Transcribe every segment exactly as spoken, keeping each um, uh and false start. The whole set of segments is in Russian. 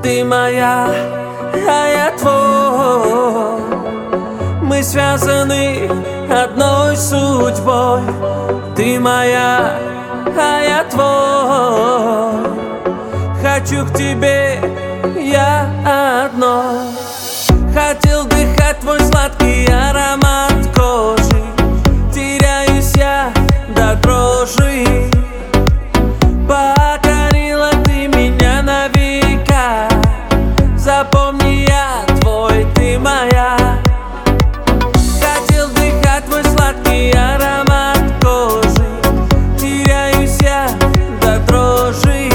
Ты моя, а я твой. Мы связаны одной судьбой. Ты моя, а я твой. Хочу к тебе я одной. Хотел дыхать твой сладкий аромат кожи. Теряюсь я до дрожи. Покорила ты меня на века. Запомни, я твой, ты моя. Хотел дыхать твой сладкий аромат кожи. Теряюсь я до дрожи.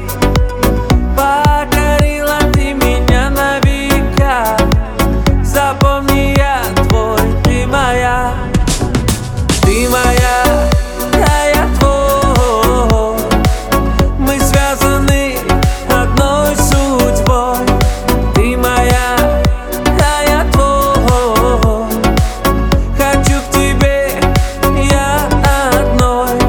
Покорила ты меня на века. Запомни, я твой, ты моя. Ты моя, а я твой. Мы связаны одной судьбой. Ты моя, а я твой. Хочу к тебе я одной.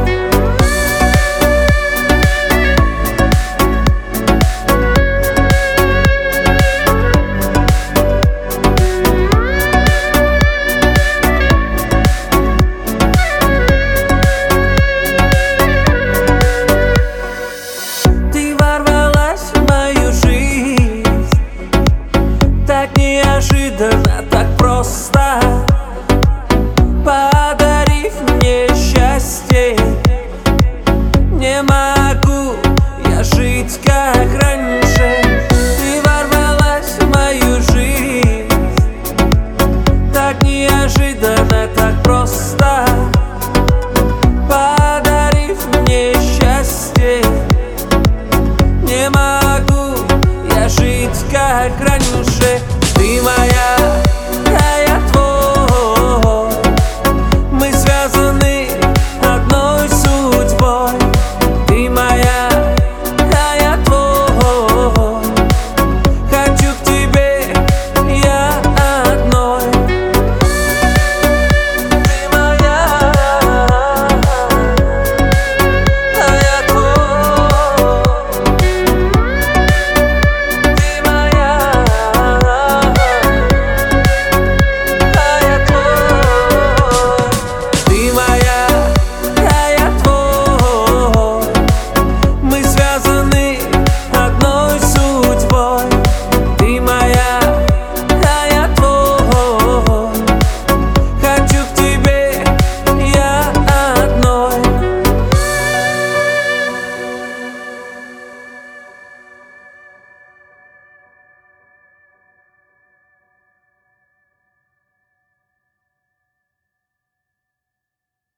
Ты ворвалась в мою жизнь так неожиданно, так просто, подарив мне счастье. Не могу я жить как раньше. Ты ворвалась в мою жизнь так неожиданно, так просто.